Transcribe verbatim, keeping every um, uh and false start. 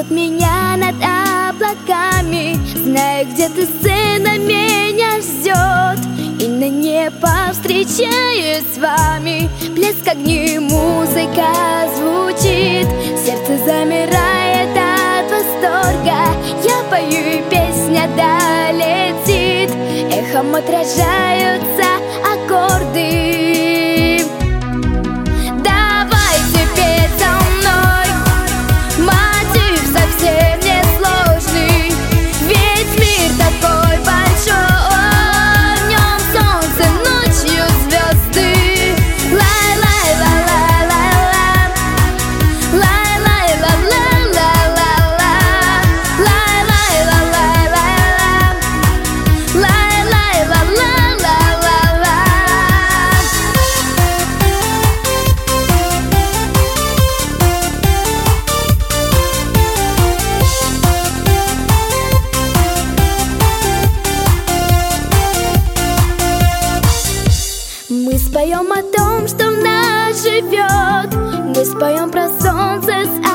несет меня над облаками, зная, где ты, сына, меня ждет. И на небо встречаюсь с вами, блеск огней, музыка звучит, сердце замирает от восторга. Я пою, и песня долетит, эхом отражаются аккорды. Давайте петь со мной, мотив совсем не сложный, ведь мир такой большой, в нем солнце, ночью звезды. Лай-лай-ла-лай-лай-ла, лай-лай-ла-ла-ла-ла-ла, лай-лай-ла-лай-лай-ла, лай-лай-ла-ла-ла-ла-ла. Мы споем о том, что в нас живет, мы споем про солнце с